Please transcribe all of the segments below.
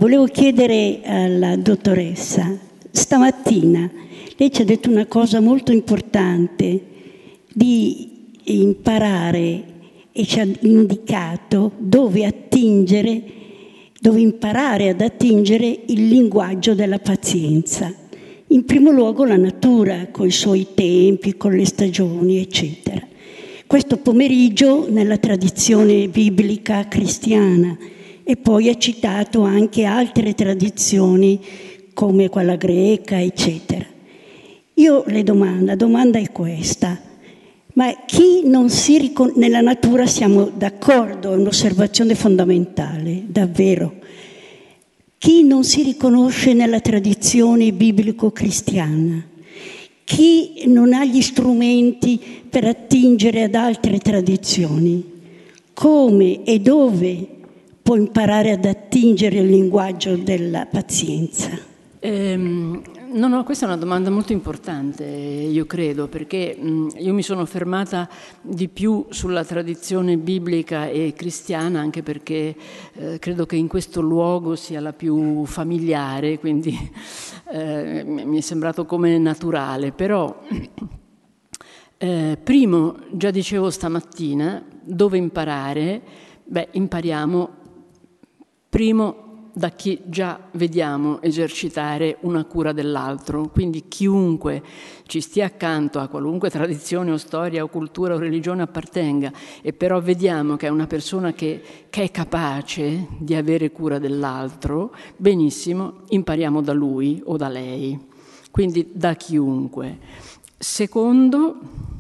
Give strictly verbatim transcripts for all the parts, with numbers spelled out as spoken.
volevo chiedere alla dottoressa, stamattina lei ci ha detto una cosa molto importante, di imparare, e ci ha indicato dove attingere, dove imparare ad attingere il linguaggio della pazienza. In primo luogo la natura, con i suoi tempi, con le stagioni, eccetera. Questo pomeriggio nella tradizione biblica cristiana, e poi ha citato anche altre tradizioni come quella greca, eccetera. Io le domando, la domanda è questa: ma chi non si riconosce nella natura, siamo d'accordo, è un'osservazione fondamentale, davvero. Chi non si riconosce nella tradizione biblico-cristiana? Chi non ha gli strumenti per attingere ad altre tradizioni? Come e dove può imparare ad attingere il linguaggio della pazienza? Ehm, no, no, questa è una domanda molto importante, io credo, perché mh, io mi sono fermata di più sulla tradizione biblica e cristiana, anche perché eh, credo che in questo luogo sia la più familiare, quindi eh, mi è sembrato come naturale. Però, eh, primo, già dicevo stamattina, dove imparare? Beh, impariamo primo da chi già vediamo esercitare una cura dell'altro, quindi chiunque ci stia accanto, a qualunque tradizione o storia o cultura o religione appartenga, e però vediamo che è una persona che, che è capace di avere cura dell'altro, benissimo, impariamo da lui o da lei, quindi da chiunque. Secondo,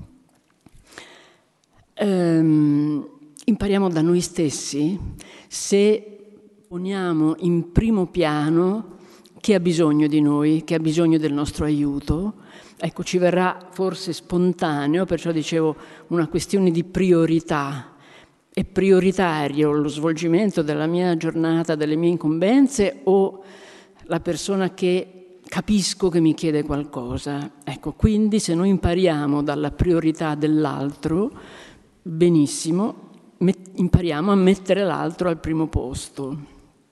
ehm, impariamo da noi stessi se poniamo in primo piano chi ha bisogno di noi, chi ha bisogno del nostro aiuto. Ecco, ci verrà forse spontaneo, perciò dicevo una questione di priorità. È prioritario lo svolgimento della mia giornata, delle mie incombenze, o la persona che capisco che mi chiede qualcosa? Ecco, quindi se noi impariamo dalla priorità dell'altro, benissimo, impariamo a mettere l'altro al primo posto.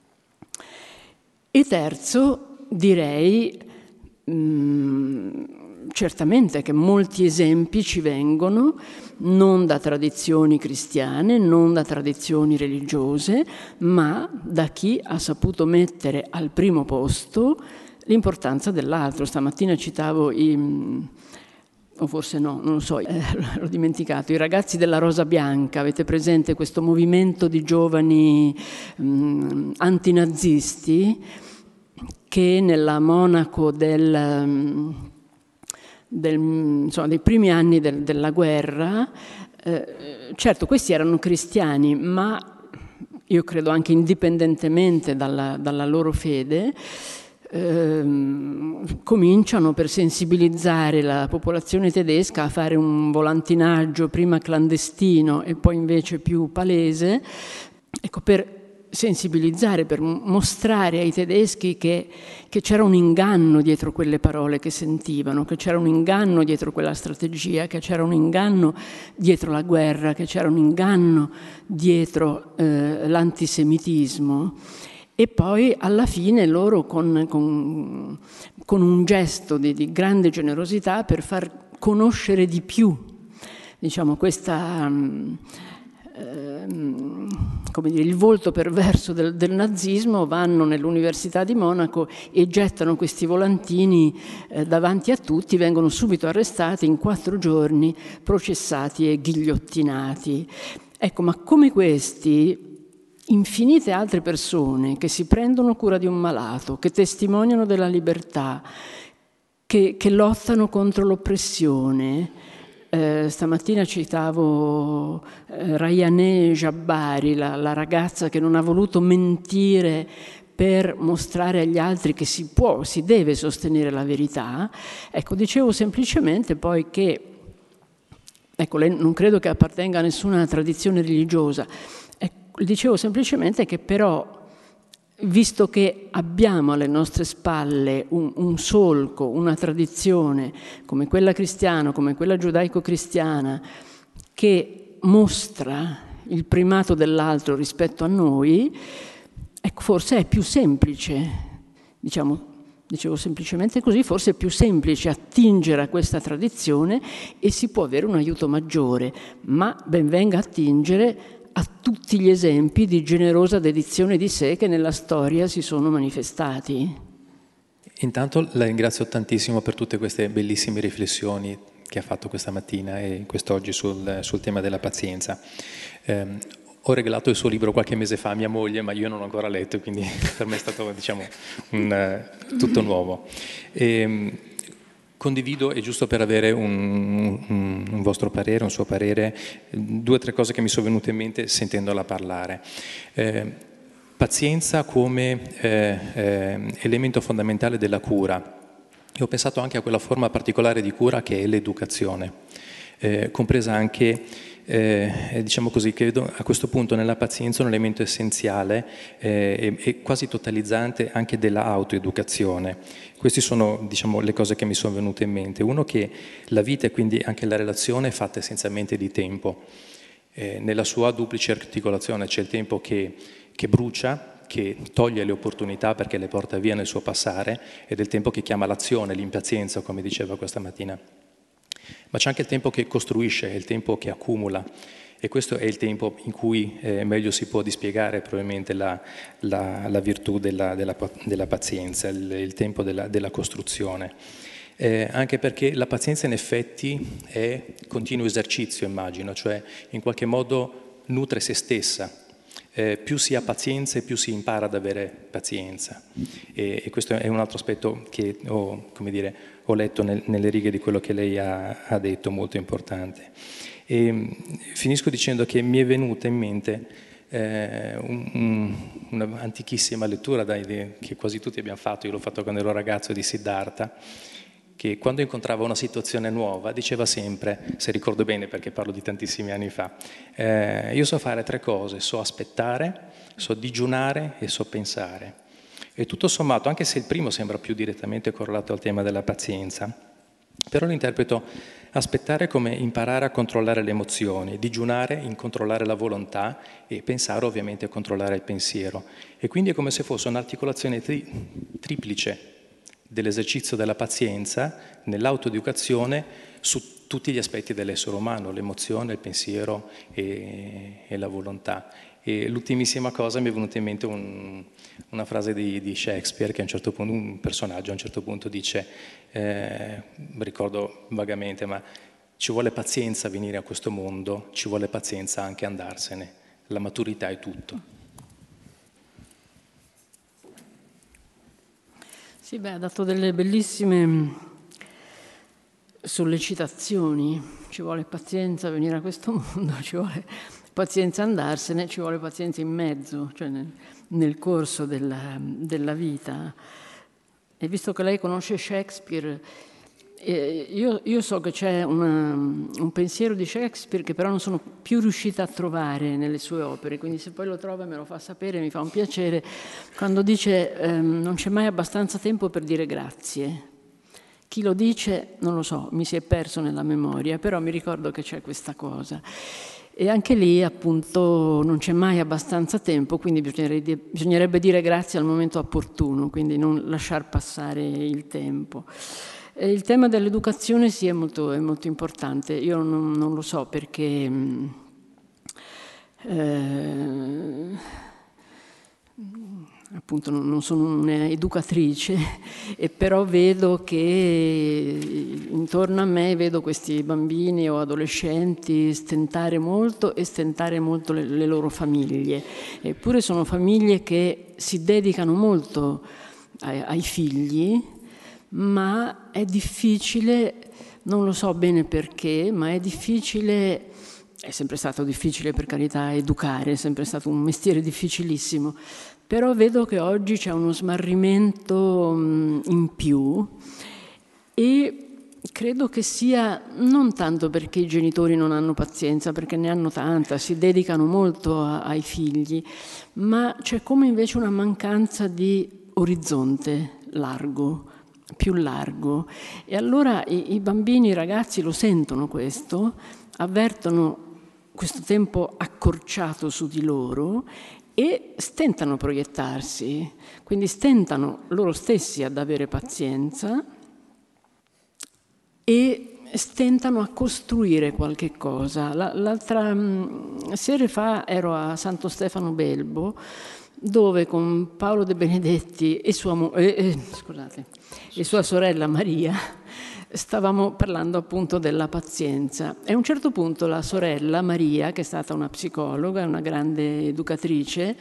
E terzo, direi mh, certamente che molti esempi ci vengono non da tradizioni cristiane, non da tradizioni religiose, ma da chi ha saputo mettere al primo posto l'importanza dell'altro. Stamattina citavo i... o forse no, non lo so, eh, l'ho dimenticato, i ragazzi della Rosa Bianca. Avete presente questo movimento di giovani mh, antinazisti che nella Monaco del, del, insomma, dei primi anni del, della guerra, eh, certo questi erano cristiani, ma io credo anche indipendentemente dalla, dalla loro fede, Eh, cominciano per sensibilizzare la popolazione tedesca a fare un volantinaggio prima clandestino e poi invece più palese, ecco, per sensibilizzare, per mostrare ai tedeschi che, che c'era un inganno dietro quelle parole che sentivano, che c'era un inganno dietro quella strategia, che c'era un inganno dietro la guerra, che c'era un inganno dietro eh, l'antisemitismo. E poi alla fine loro con, con, con un gesto di, di grande generosità, per far conoscere di più, diciamo, questa, eh, come dire, il volto perverso del, del nazismo, vanno nell'Università di Monaco e gettano questi volantini eh, davanti a tutti, vengono subito arrestati, in quattro giorni processati e ghigliottinati. Ecco, ma come questi, infinite altre persone che si prendono cura di un malato, che testimoniano della libertà, che, che lottano contro l'oppressione. Eh, stamattina citavo eh, Rayaneh Jabbari, la, la ragazza che non ha voluto mentire per mostrare agli altri che si può, si deve sostenere la verità. Ecco, dicevo semplicemente poi che, ecco, lei non credo che appartenga a nessuna tradizione religiosa. Dicevo semplicemente che però, visto che abbiamo alle nostre spalle un, un solco, una tradizione come quella cristiana, come quella giudaico-cristiana, che mostra il primato dell'altro rispetto a noi, ecco, forse è più semplice, diciamo, dicevo semplicemente così, forse è più semplice attingere a questa tradizione e si può avere un aiuto maggiore, ma ben venga attingere a tutti gli esempi di generosa dedizione di sé che nella storia si sono manifestati. Intanto la ringrazio tantissimo per tutte queste bellissime riflessioni che ha fatto questa mattina e quest'oggi sul, sul tema della pazienza. Eh, ho regalato il suo libro qualche mese fa a mia moglie, ma io non l'ho ancora letto, quindi per me è stato, diciamo, un, uh, tutto nuovo. E, condivido, e giusto per avere un, un, un vostro parere, un suo parere, due o tre cose che mi sono venute in mente sentendola parlare. Eh, pazienza come eh, eh, elemento fondamentale della cura. Io ho pensato anche a quella forma particolare di cura che è l'educazione, eh, compresa anche, eh, diciamo così, che vedo a questo punto nella pazienza un elemento essenziale eh, e, e quasi totalizzante anche della autoeducazione. Queste sono, diciamo, le cose che mi sono venute in mente. Uno, che la vita e quindi anche la relazione è fatta essenzialmente di tempo. Eh, nella sua duplice articolazione c'è il tempo che, che brucia, che toglie le opportunità perché le porta via nel suo passare, ed è il tempo che chiama l'azione, l'impazienza, come diceva questa mattina. Ma c'è anche il tempo che costruisce, è il tempo che accumula, e questo è il tempo in cui eh, meglio si può dispiegare probabilmente la, la, la virtù della, della, della pazienza, il, il tempo della, della costruzione. Eh, anche perché la pazienza in effetti è continuo esercizio, immagino, cioè in qualche modo nutre se stessa. Eh, più si ha pazienza e più si impara ad avere pazienza, e, e questo è un altro aspetto che ho, come dire, ho letto nel, nelle righe di quello che lei ha, ha detto, molto importante. E finisco dicendo che mi è venuta in mente eh, un, un, un'antichissima lettura dai, che quasi tutti abbiamo fatto, io l'ho fatto quando ero ragazzo, di Siddhartha, che quando incontrava una situazione nuova diceva sempre, se ricordo bene perché parlo di tantissimi anni fa, eh, io so fare tre cose: so aspettare, so digiunare e so pensare. E tutto sommato, anche se il primo sembra più direttamente correlato al tema della pazienza, però lo interpreto aspettare come imparare a controllare le emozioni, digiunare in controllare la volontà, e pensare ovviamente a controllare il pensiero. E quindi è come se fosse un'articolazione tri- triplice dell'esercizio della pazienza nell'autoeducazione su tutti gli aspetti dell'essere umano, l'emozione, il pensiero e, e la volontà. E l'ultimissima cosa, mi è venuta in mente un, una frase di, di Shakespeare, che a un certo punto, un personaggio a un certo punto dice, eh, ricordo vagamente, ma ci vuole pazienza a venire a questo mondo, ci vuole pazienza anche andarsene, la maturità è tutto. Sì, beh, ha dato delle bellissime sollecitazioni. Ci vuole pazienza a venire a questo mondo, ci vuole pazienza a andarsene, ci vuole pazienza in mezzo, cioè nel, nel corso della, della vita. E visto che lei conosce Shakespeare, eh, io, io so che c'è una, un pensiero di Shakespeare che però non sono più riuscita a trovare nelle sue opere, quindi se poi lo trova me lo fa sapere, mi fa un piacere, quando dice ehm, non c'è mai abbastanza tempo per dire grazie. Chi lo dice non lo so, mi si è perso nella memoria, però mi ricordo che c'è questa cosa. E anche lì appunto non c'è mai abbastanza tempo, quindi bisognerebbe, bisognerebbe dire grazie al momento opportuno, quindi non lasciar passare il tempo. E il tema dell'educazione sì è molto, è molto importante, io non, non lo so perché eh, appunto non sono un'educatrice, e però vedo che intorno a me vedo questi bambini o adolescenti stentare molto e stentare molto le, le loro famiglie, eppure sono famiglie che si dedicano molto ai, ai figli, ma è difficile, non lo so bene perché, ma è difficile, è sempre stato difficile per carità educare, è sempre stato un mestiere difficilissimo, però vedo che oggi c'è uno smarrimento in più, e credo che sia non tanto perché i genitori non hanno pazienza, perché ne hanno tanta, si dedicano molto a, ai figli, ma c'è come invece una mancanza di orizzonte largo, più largo. E allora i, i bambini, i ragazzi lo sentono questo, avvertono questo tempo accorciato su di loro e stentano a proiettarsi, quindi stentano loro stessi ad avere pazienza e stentano a costruire qualche cosa. L'altra sera fa ero a Santo Stefano Belbo, dove con Paolo De Benedetti e sua, eh, eh, scusate, e sua sorella Maria stavamo parlando appunto della pazienza. E a un certo punto la sorella Maria, che è stata una psicologa, una grande educatrice,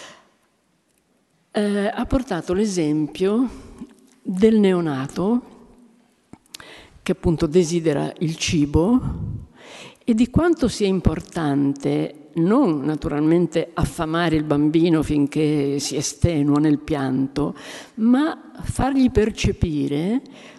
eh, ha portato l'esempio del neonato che appunto desidera il cibo e di quanto sia importante non naturalmente affamare il bambino finché si estenua nel pianto, ma fargli percepire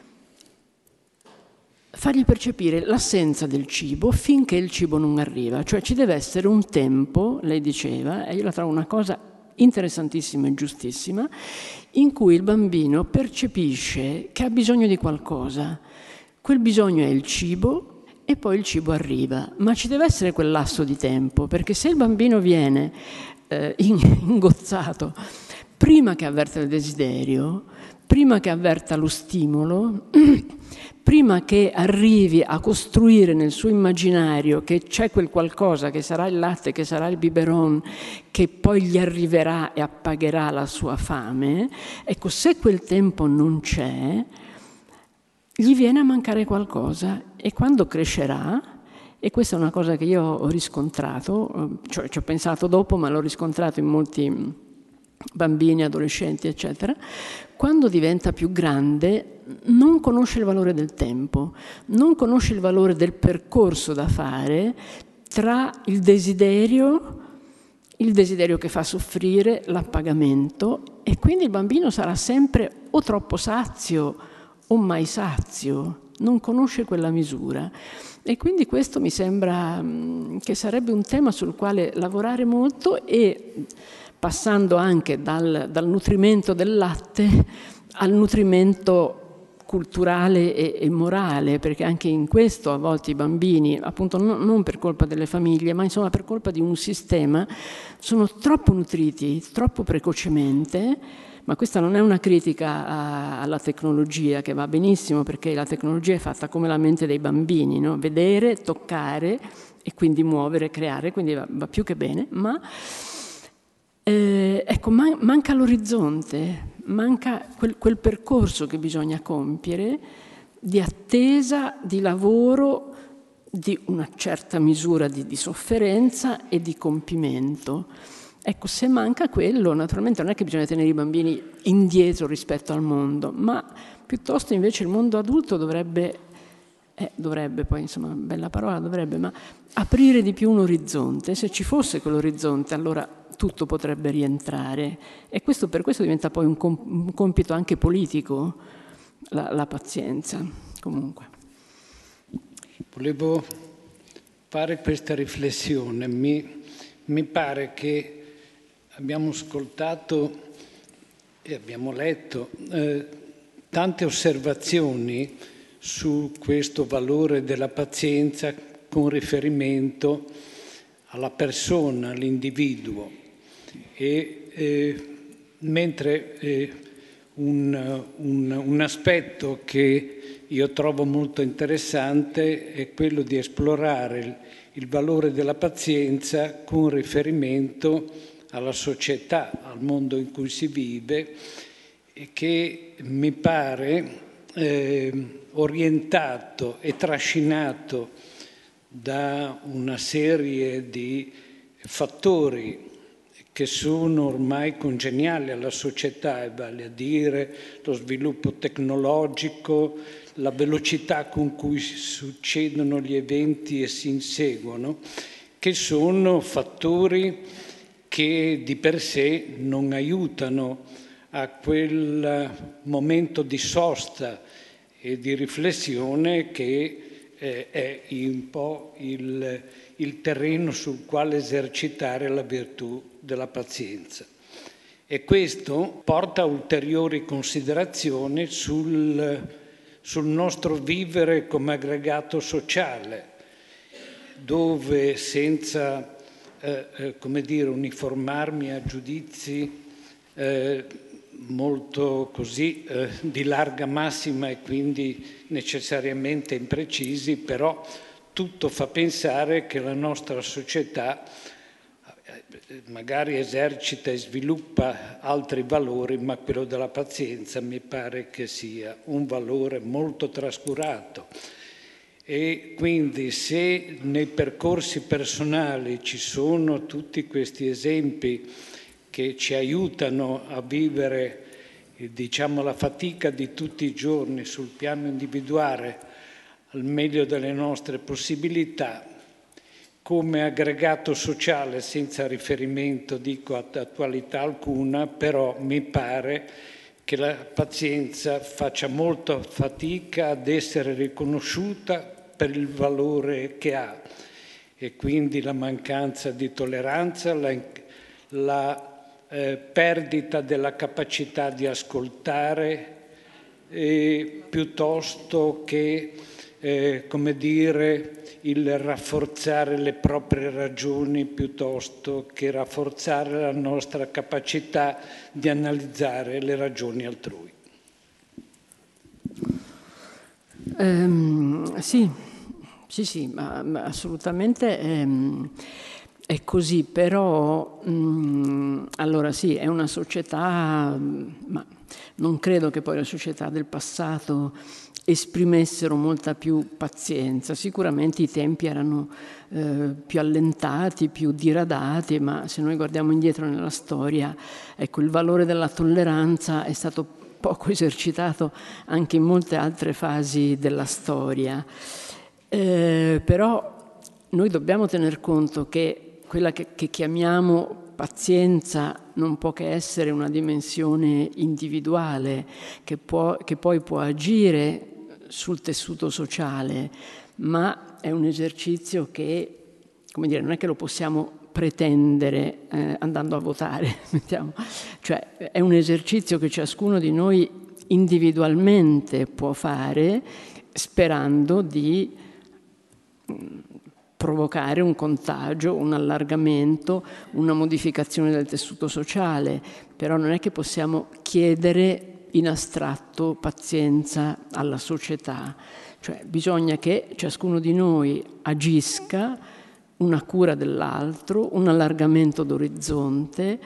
fargli percepire l'assenza del cibo finché il cibo non arriva. Cioè ci deve essere un tempo, lei diceva, e io la trovo una cosa interessantissima e giustissima, in cui il bambino percepisce che ha bisogno di qualcosa. Quel bisogno è il cibo e poi il cibo arriva, ma ci deve essere quel lasso di tempo, perché se il bambino viene eh, ingozzato prima che avverta il desiderio, prima che avverta lo stimolo, prima che arrivi a costruire nel suo immaginario che c'è quel qualcosa, che sarà il latte, che sarà il biberon, che poi gli arriverà e appagherà la sua fame, ecco, se quel tempo non c'è, gli viene a mancare qualcosa e quando crescerà, e questa è una cosa che io ho riscontrato, cioè ci ho pensato dopo, ma l'ho riscontrato in molti bambini, adolescenti, eccetera, quando diventa più grande non conosce il valore del tempo, non conosce il valore del percorso da fare tra il desiderio, il desiderio che fa soffrire, l'appagamento, e quindi il bambino sarà sempre o troppo sazio o mai sazio, non conosce quella misura. E quindi questo mi sembra che sarebbe un tema sul quale lavorare molto, e passando anche dal, dal nutrimento del latte al nutrimento culturale e, e morale, perché anche in questo a volte i bambini, appunto no, non per colpa delle famiglie, ma insomma per colpa di un sistema, sono troppo nutriti, troppo precocemente. Ma questa non è una critica a, alla tecnologia, che va benissimo, perché la tecnologia è fatta come la mente dei bambini, no? Vedere, toccare e quindi muovere, creare, quindi va, va più che bene, ma eh, ecco, man, manca l'orizzonte, manca quel, quel percorso che bisogna compiere di attesa, di lavoro, di una certa misura di, di sofferenza e di compimento. Ecco, se manca quello, naturalmente non è che bisogna tenere i bambini indietro rispetto al mondo, ma piuttosto invece il mondo adulto dovrebbe, eh, dovrebbe poi insomma, bella parola, dovrebbe, ma aprire di più un orizzonte. Se ci fosse quell'orizzonte, allora tutto potrebbe rientrare. E questo, per questo diventa poi un, comp- un compito anche politico, la, la pazienza, comunque. Volevo fare questa riflessione. Mi, mi pare che abbiamo ascoltato e abbiamo letto eh, tante osservazioni su questo valore della pazienza con riferimento alla persona, all'individuo. E, eh, mentre eh, un, un, un aspetto che io trovo molto interessante è quello di esplorare il, il valore della pazienza con riferimento alla società, al mondo in cui si vive, e che mi pare eh, orientato e trascinato da una serie di fattori che sono ormai congeniali alla società, e vale a dire lo sviluppo tecnologico, la velocità con cui succedono gli eventi e si inseguono, che sono fattori che di per sé non aiutano a quel momento di sosta e di riflessione che eh, è un po' il, il terreno sul quale esercitare la virtù della pazienza. E questo porta a ulteriori considerazioni sul, sul nostro vivere come aggregato sociale, dove senza eh, eh, come dire, uniformarmi a giudizi eh, molto così eh, di larga massima e quindi necessariamente imprecisi, però tutto fa pensare che la nostra società magari esercita e sviluppa altri valori, ma quello della pazienza mi pare che sia un valore molto trascurato. E quindi se nei percorsi personali ci sono tutti questi esempi che ci aiutano a vivere, diciamo, la fatica di tutti i giorni sul piano individuale al meglio delle nostre possibilità, come aggregato sociale senza riferimento, dico, ad attualità alcuna, però mi pare che la pazienza faccia molta fatica ad essere riconosciuta per il valore che ha, e quindi la mancanza di tolleranza, la, la eh, perdita della capacità di ascoltare, eh, piuttosto che, eh, come dire, il rafforzare le proprie ragioni piuttosto che rafforzare la nostra capacità di analizzare le ragioni altrui. Um, sì, sì, sì, ma, ma assolutamente ehm, è così, però um, allora sì, è una società, ma non credo che poi la società del passato esprimessero molta più pazienza. Sicuramente i tempi erano eh, più allentati, più diradati, ma se noi guardiamo indietro nella storia, ecco, il valore della tolleranza è stato poco esercitato anche in molte altre fasi della storia. Eh, però noi dobbiamo tener conto che quella che, che chiamiamo pazienza non può che essere una dimensione individuale che, può, che poi può agire sul tessuto sociale, ma è un esercizio che, come dire, non è che lo possiamo pretendere eh, andando a votare, mettiamo. Cioè è un esercizio che ciascuno di noi individualmente può fare sperando di mh, provocare un contagio, un allargamento, una modificazione del tessuto sociale, però non è che possiamo chiedere in astratto pazienza alla società, cioè bisogna che ciascuno di noi agisca una cura dell'altro, un allargamento d'orizzonte,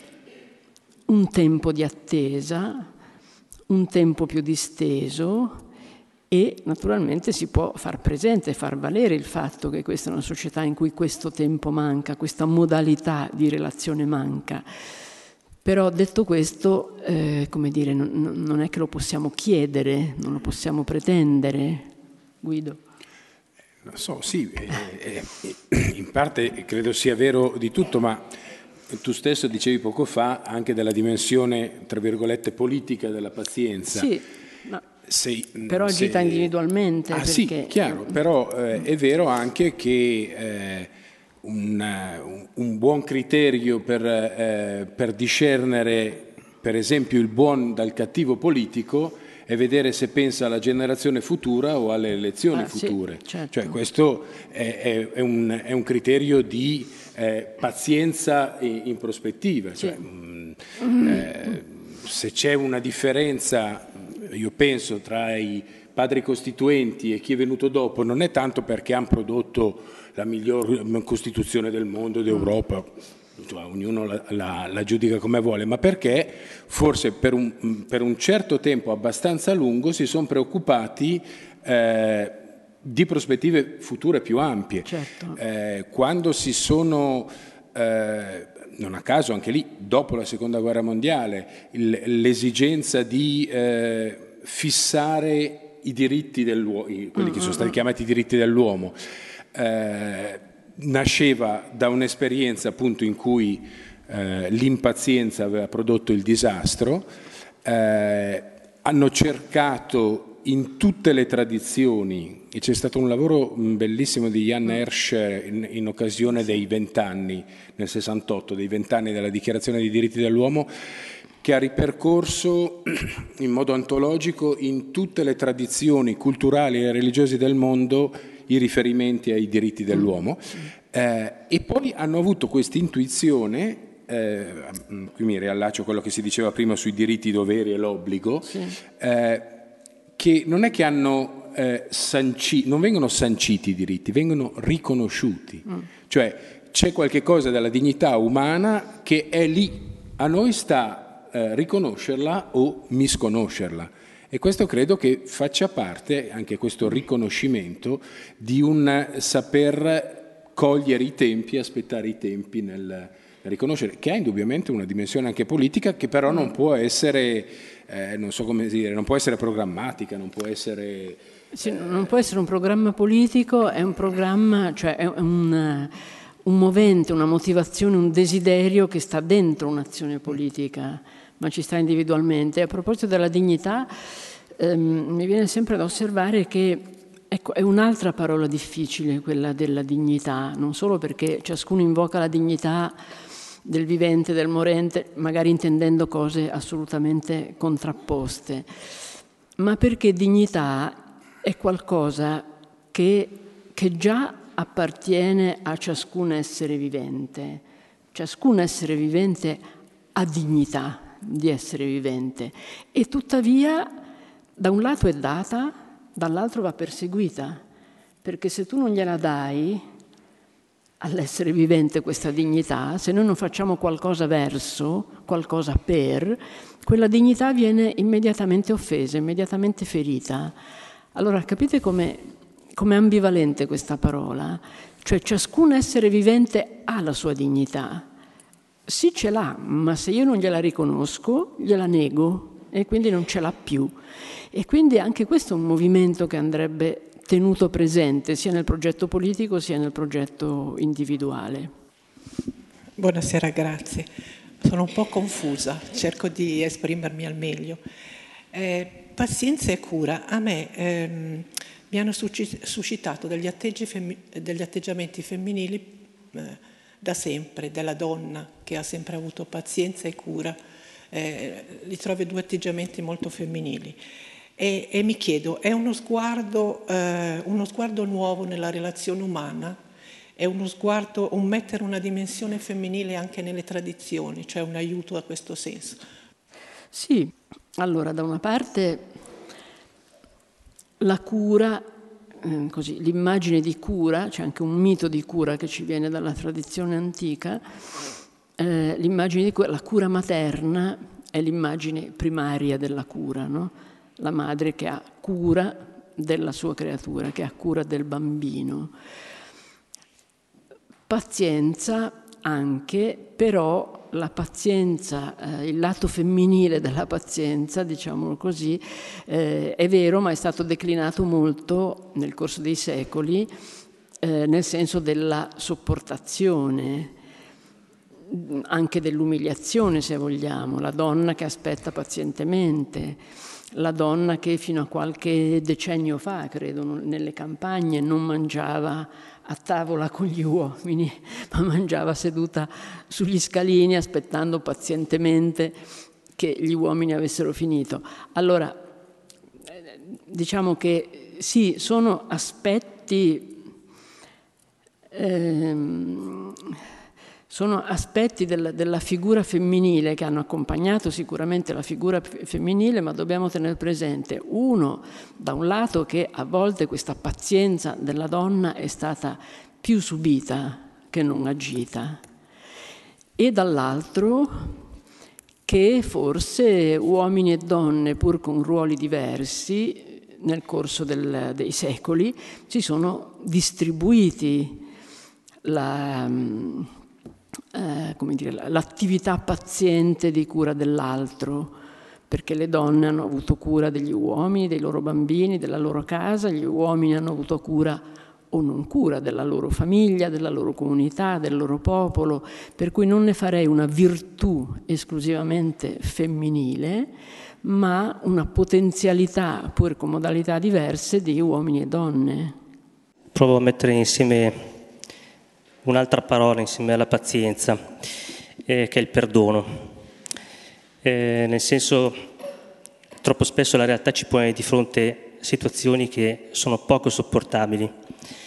un tempo di attesa, un tempo più disteso, e naturalmente si può far presente, far valere il fatto che questa è una società in cui questo tempo manca, questa modalità di relazione manca. Però detto questo, eh, come dire, non, non è che lo possiamo chiedere, non lo possiamo pretendere. Guido? Non so, sì, eh, eh, in parte credo sia vero di tutto, ma tu stesso dicevi poco fa anche della dimensione, tra virgolette, politica della pazienza. Sì, ma se, però agita se... individualmente. Ah perché... sì, chiaro, però eh, è vero anche che... Eh, Un, un buon criterio per, eh, per discernere, per esempio, il buon dal cattivo politico è vedere se pensa alla generazione futura o alle elezioni ah, future. Sì, certo. Cioè, questo è, è, è, un, è un criterio di eh, pazienza in, in prospettiva. Sì. Cioè, mh, eh, se c'è una differenza, io penso, tra i padri costituenti e chi è venuto dopo, non è tanto perché hanno prodotto la miglior Costituzione del mondo, d'Europa, ognuno la, la, la giudica come vuole, ma perché forse per un, per un certo tempo abbastanza lungo si sono preoccupati eh, di prospettive future più ampie. Certo. Eh, quando si sono, eh, non a caso anche lì, dopo la Seconda Guerra Mondiale, il, l'esigenza di eh, fissare i diritti dell'uomo, quelli che sono stati chiamati i diritti dell'uomo, Eh, nasceva da un'esperienza appunto in cui eh, l'impazienza aveva prodotto il disastro. Eh, hanno cercato in tutte le tradizioni, e c'è stato un lavoro bellissimo di Jan Hersch in, in occasione dei vent'anni, nel sessantotto, dei vent'anni della Dichiarazione dei diritti dell'uomo, che ha ripercorso in modo antologico in tutte le tradizioni culturali e religiose del mondo i riferimenti ai diritti dell'uomo, eh, e poi hanno avuto questa intuizione, eh, qui mi riallaccio a quello che si diceva prima sui diritti, i doveri e l'obbligo, sì. eh, che non è che hanno eh, sancito, non vengono sanciti i diritti, vengono riconosciuti, mm. cioè c'è qualche cosa della dignità umana che è lì, a noi sta eh, riconoscerla o misconoscerla. E questo credo che faccia parte, anche questo riconoscimento, di un saper cogliere i tempi, aspettare i tempi nel, nel riconoscere, che ha indubbiamente una dimensione anche politica, che però non può essere, eh, non so come dire, non può essere programmatica, non può essere... Sì, non può essere un programma politico, è un programma, cioè è un, un movente, una motivazione, un desiderio che sta dentro un'azione politica, ma ci sta individualmente. A proposito della dignità, ehm, mi viene sempre da osservare che ecco, è un'altra parola difficile quella della dignità, non solo perché ciascuno invoca la dignità del vivente, del morente, magari intendendo cose assolutamente contrapposte, ma perché dignità è qualcosa che, che già appartiene a ciascun essere vivente. Ciascun essere vivente ha dignità di essere vivente e tuttavia da un lato è data, dall'altro va perseguita, perché se tu non gliela dai all'essere vivente questa dignità, se noi non facciamo qualcosa verso, qualcosa per, quella dignità viene immediatamente offesa, immediatamente ferita. Allora capite come è ambivalente questa parola? Cioè ciascun essere vivente ha la sua dignità. Sì, ce l'ha, ma se io non gliela riconosco, gliela nego e quindi non ce l'ha più. E quindi anche questo è un movimento che andrebbe tenuto presente sia nel progetto politico sia nel progetto individuale. Buonasera, grazie. Sono un po' confusa, cerco di esprimermi al meglio. Eh, pazienza e cura a me ehm, mi hanno suscitato degli, femi- degli atteggiamenti femminili eh, da sempre, della donna che ha sempre avuto pazienza e cura, eh, li trovo due atteggiamenti molto femminili. E, e mi chiedo, è uno sguardo, eh, uno sguardo nuovo nella relazione umana? È uno sguardo, un mettere una dimensione femminile anche nelle tradizioni, cioè un aiuto a questo senso? Sì, allora da una parte la cura, eh, così, l'immagine di cura, c'è anche un mito di cura che ci viene dalla tradizione antica, eh, l'immagine di cura, la cura materna è l'immagine primaria della cura, no? La madre che ha cura della sua creatura, che ha cura del bambino. Pazienza anche, però la pazienza, eh, il lato femminile della pazienza, diciamolo così, eh, è vero, ma è stato declinato molto nel corso dei secoli, eh, nel senso della sopportazione, anche dell'umiliazione, se vogliamo, la donna che aspetta pazientemente, la donna che fino a qualche decennio fa, credo, nelle campagne non mangiava a tavola con gli uomini, ma mangiava seduta sugli scalini aspettando pazientemente che gli uomini avessero finito. Allora, diciamo che sì, sono aspetti, ehm, sono aspetti del, della figura femminile che hanno accompagnato sicuramente la figura femminile, ma dobbiamo tenere presente, uno, da un lato che a volte questa pazienza della donna è stata più subita che non agita, e dall'altro che forse uomini e donne, pur con ruoli diversi, nel corso del, dei secoli, si sono distribuiti la... Eh, come dire, l'attività paziente di cura dell'altro, perché le donne hanno avuto cura degli uomini, dei loro bambini, della loro casa, gli uomini hanno avuto cura o non cura della loro famiglia, della loro comunità, del loro popolo, per cui non ne farei una virtù esclusivamente femminile, ma una potenzialità, pur con modalità diverse, di uomini e donne. Provo a mettere insieme un'altra parola insieme alla pazienza, eh, che è il perdono. Eh, nel senso, troppo spesso la realtà ci pone di fronte a situazioni che sono poco sopportabili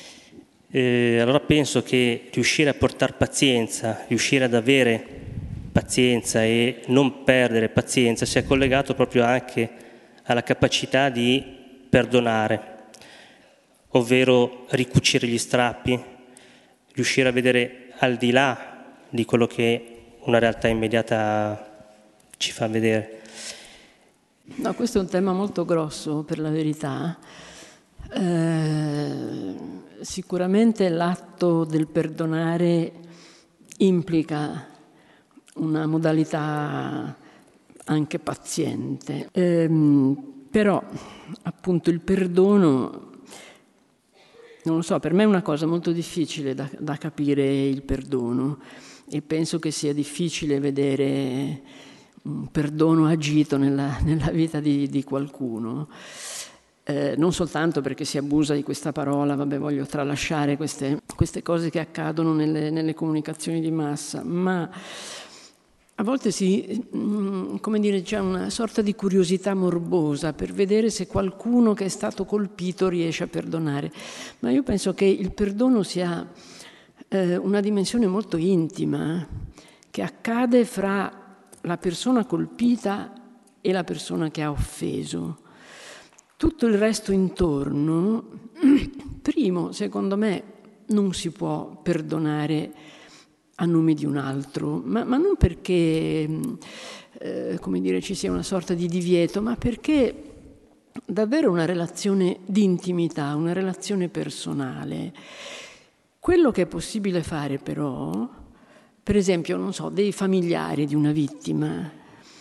E allora penso che riuscire a portare pazienza, riuscire ad avere pazienza e non perdere pazienza sia collegato proprio anche alla capacità di perdonare, ovvero ricucire gli strappi, riuscire a vedere al di là di quello che una realtà immediata ci fa vedere. No, questo è un tema molto grosso, per la verità. Eh, sicuramente l'atto del perdonare implica una modalità anche paziente. Eh, però, appunto, il perdono, non lo so, per me è una cosa molto difficile da, da capire il perdono, e penso che sia difficile vedere un perdono agito nella, nella vita di, di qualcuno. Eh, non soltanto perché si abusa di questa parola, vabbè, voglio tralasciare queste, queste cose che accadono nelle, nelle comunicazioni di massa, ma a volte si, come dire, c'è una sorta di curiosità morbosa per vedere se qualcuno che è stato colpito riesce a perdonare. Ma io penso che il perdono sia eh, una dimensione molto intima, che accade fra la persona colpita e la persona che ha offeso. Tutto il resto intorno, primo, secondo me, non si può perdonare a nome di un altro, ma, ma non perché, eh, come dire, ci sia una sorta di divieto, ma perché davvero una relazione di intimità, una relazione personale. Quello che è possibile fare però, per esempio, non so, dei familiari di una vittima,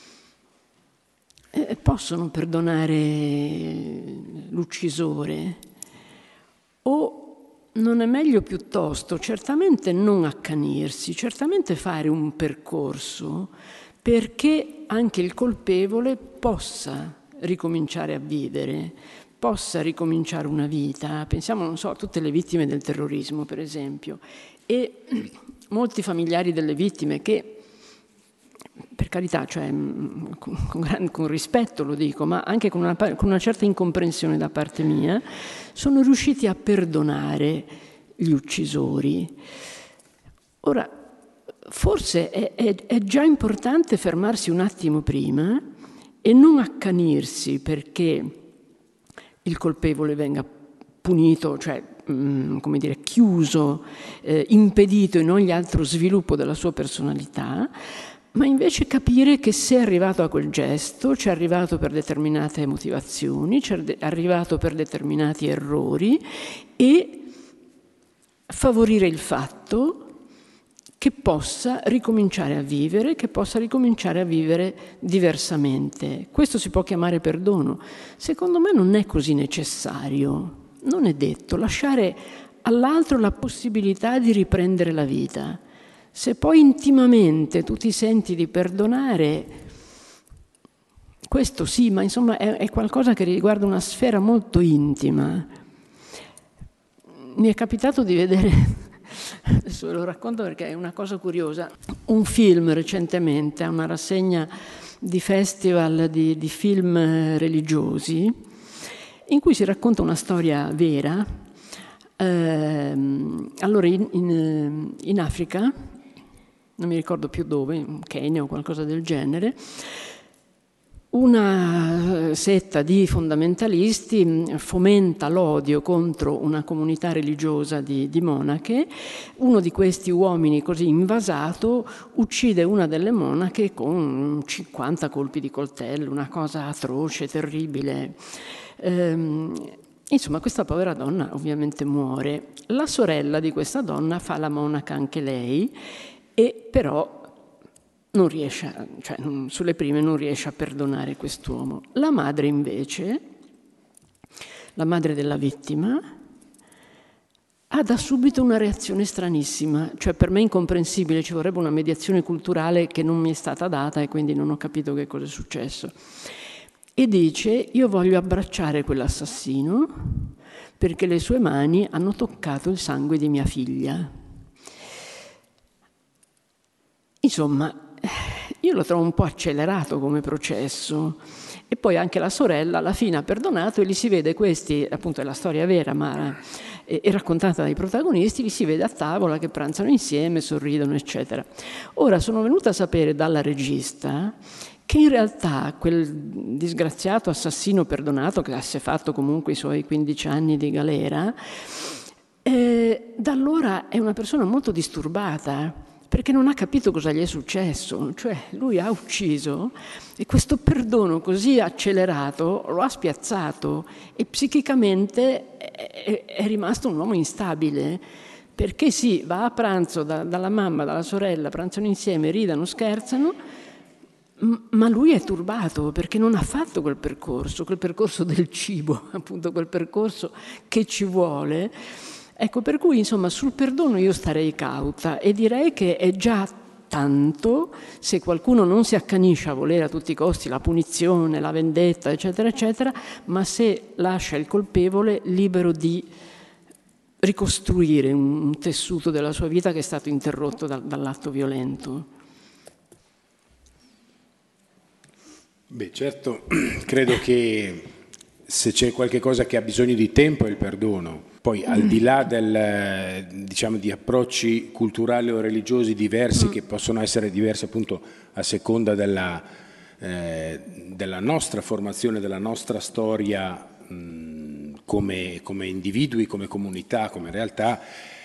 eh, possono perdonare l'uccisore, o non è meglio piuttosto certamente non accanirsi, certamente fare un percorso perché anche il colpevole possa ricominciare a vivere, possa ricominciare una vita. Pensiamo, non so, a tutte le vittime del terrorismo, per esempio, e molti familiari delle vittime che, per carità, cioè, con, con, con rispetto lo dico, ma anche con una, con una certa incomprensione da parte mia, sono riusciti a perdonare gli uccisori. Ora, forse è, è, è già importante fermarsi un attimo prima e non accanirsi perché il colpevole venga punito, cioè, mh, come dire, chiuso, eh, impedito in ogni altro sviluppo della sua personalità, ma invece capire che se è arrivato a quel gesto, ci è arrivato per determinate motivazioni, ci è arrivato per determinati errori, e favorire il fatto che possa ricominciare a vivere, che possa ricominciare a vivere diversamente. Questo si può chiamare perdono. Secondo me non è così necessario, non è detto. Lasciare all'altro la possibilità di riprendere la vita. Se poi intimamente tu ti senti di perdonare, questo sì, ma insomma è, è qualcosa che riguarda una sfera molto intima. Mi è capitato di vedere, adesso ve lo racconto perché è una cosa curiosa, un film recentemente, a una rassegna di festival di, di film religiosi, in cui si racconta una storia vera. Eh, allora, in, in, in Africa, non mi ricordo più dove, in Kenya o qualcosa del genere, una setta di fondamentalisti fomenta l'odio contro una comunità religiosa di, di monache. Uno di questi uomini così invasato uccide una delle monache con cinquanta colpi di coltello, una cosa atroce, terribile. Ehm, insomma, questa povera donna ovviamente muore. La sorella di questa donna fa la monaca anche lei, e però non riesce, cioè sulle prime non riesce a perdonare quest'uomo. La madre invece, la madre della vittima, ha da subito una reazione stranissima, cioè per me incomprensibile, ci vorrebbe una mediazione culturale che non mi è stata data e quindi non ho capito che cosa è successo. E dice: io voglio abbracciare quell'assassino perché le sue mani hanno toccato il sangue di mia figlia. Insomma, io lo trovo un po' accelerato come processo. E poi anche la sorella alla fine ha perdonato, e li si vede questi, appunto è la storia vera, ma e, e raccontata dai protagonisti, li si vede a tavola che pranzano insieme, sorridono, eccetera. Ora, sono venuta a sapere dalla regista che in realtà quel disgraziato assassino perdonato, che si è fatto comunque i suoi quindici anni di galera, eh, da allora è una persona molto disturbata, perché non ha capito cosa gli è successo, cioè lui ha ucciso e questo perdono così accelerato lo ha spiazzato e psichicamente è, è rimasto un uomo instabile, perché sì, va a pranzo da, dalla mamma, dalla sorella, pranzano insieme, ridano, scherzano, ma lui è turbato perché non ha fatto quel percorso, quel percorso del cibo, appunto quel percorso che ci vuole. Ecco, per cui insomma sul perdono io starei cauta e direi che è già tanto se qualcuno non si accanisce a volere a tutti i costi la punizione, la vendetta, eccetera, eccetera, ma se lascia il colpevole libero di ricostruire un, un tessuto della sua vita che è stato interrotto da, dall'atto violento. Beh, certo, credo che se c'è qualche cosa che ha bisogno di tempo è il perdono. Poi al di là del, diciamo, di approcci culturali o religiosi diversi, che possono essere diversi appunto a seconda della, eh, della nostra formazione, della nostra storia mh, come, come individui, come comunità, come realtà,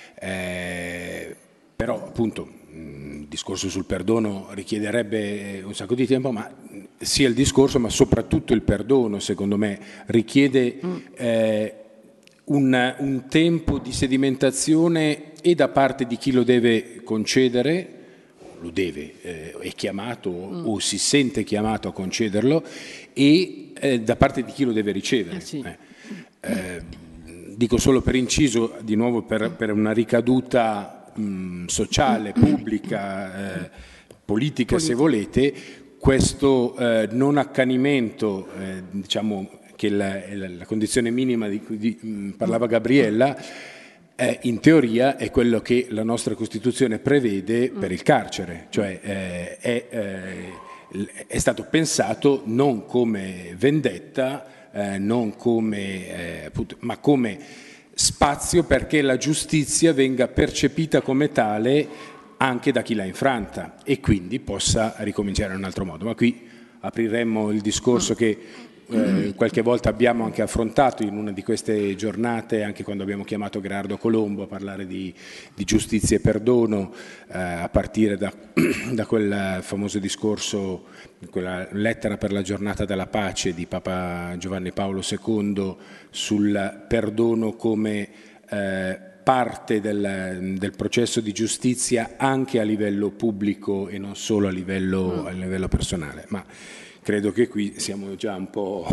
eh, però appunto il discorso sul perdono richiederebbe un sacco di tempo, ma sia il discorso, ma soprattutto il perdono, secondo me, richiede eh, un, un tempo di sedimentazione e da parte di chi lo deve concedere, lo deve, eh, è chiamato mm. o si sente chiamato a concederlo, e eh, da parte di chi lo deve ricevere. Eh sì. eh, eh, dico solo per inciso, di nuovo per, per una ricaduta mh, sociale, pubblica, eh, politica, se volete, questo eh, non accanimento, eh, diciamo che la, la, la condizione minima di cui di, mh, parlava Gabriella, eh, in teoria è quello che la nostra Costituzione prevede per il carcere, cioè eh, è, eh, è stato pensato non come vendetta, eh, non come, eh, appunto, ma come spazio perché la giustizia venga percepita come tale anche da chi l'ha infranta e quindi possa ricominciare in un altro modo. Ma qui apriremmo il discorso che eh, qualche volta abbiamo anche affrontato in una di queste giornate, anche quando abbiamo chiamato Gherardo Colombo a parlare di, di giustizia e perdono, eh, a partire da, da quel famoso discorso, quella lettera per la giornata della pace di Papa Giovanni Paolo secondo sul perdono come eh, parte del, del processo di giustizia anche a livello pubblico e non solo a livello, a livello personale. Ma credo che qui siamo già un po',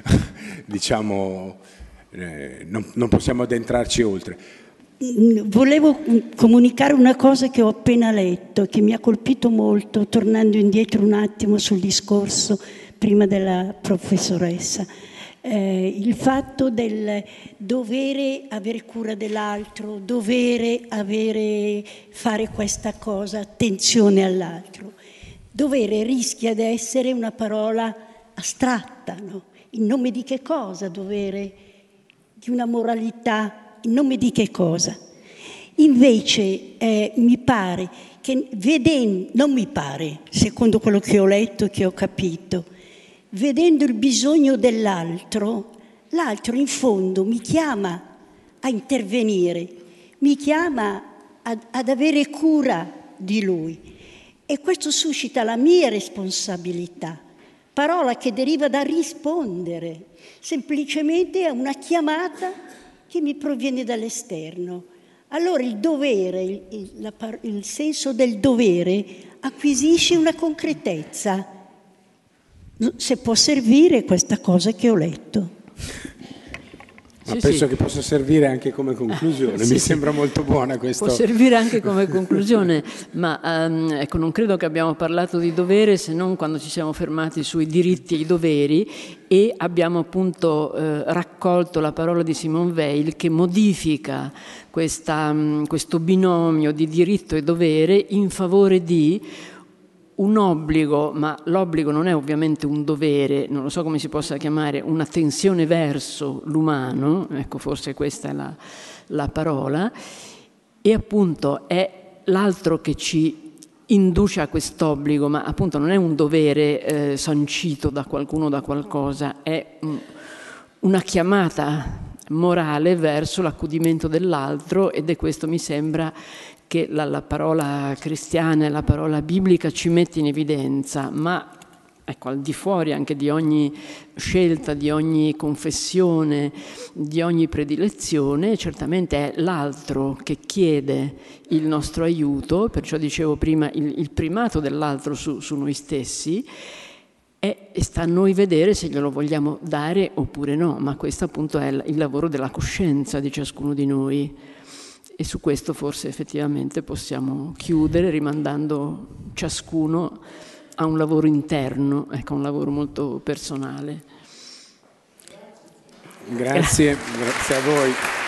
diciamo, eh, non, non possiamo addentrarci oltre. Volevo comunicare una cosa che ho appena letto, che mi ha colpito molto, tornando indietro un attimo sul discorso prima della professoressa. Eh, il fatto del dovere avere cura dell'altro, dovere avere, fare questa cosa, attenzione all'altro. Dovere rischia di essere una parola astratta, no? In nome di che cosa dovere? Di una moralità, in nome di che cosa? Invece eh, mi pare che vedendo, non mi pare, secondo quello che ho letto e che ho capito, vedendo il bisogno dell'altro, l'altro in fondo mi chiama a intervenire, mi chiama ad, ad avere cura di lui. E questo suscita la mia responsabilità, parola che deriva da rispondere, semplicemente a una chiamata che mi proviene dall'esterno. Allora il dovere, il, il, la, il senso del dovere acquisisce una concretezza. Se può servire questa cosa che ho letto. Ma sì, penso sì. che possa servire anche come conclusione, sì, mi sì. sembra molto buona questa. Può servire anche come conclusione, ma um, ecco, non credo che abbiamo parlato di dovere se non quando ci siamo fermati sui diritti e i doveri e abbiamo appunto eh, raccolto la parola di Simone Weil che modifica questa, um, questo binomio di diritto e dovere in favore di un obbligo, ma l'obbligo non è ovviamente un dovere, non lo so come si possa chiamare, una tensione verso l'umano, ecco forse questa è la, la parola, e appunto è l'altro che ci induce a quest'obbligo, ma appunto non è un dovere eh, sancito da qualcuno o da qualcosa, è un, una chiamata morale verso l'accudimento dell'altro, ed è questo, mi sembra, che la, la parola cristiana e la parola biblica ci mette in evidenza, ma ecco, al di fuori anche di ogni scelta, di ogni confessione, di ogni predilezione, certamente è l'altro che chiede il nostro aiuto, perciò dicevo prima il, il primato dell'altro su, su noi stessi, e sta a noi vedere se glielo vogliamo dare oppure no, ma questo appunto è il lavoro della coscienza di ciascuno di noi, e su questo forse effettivamente possiamo chiudere rimandando ciascuno a un lavoro interno, ecco, un lavoro molto personale. Grazie, grazie a voi.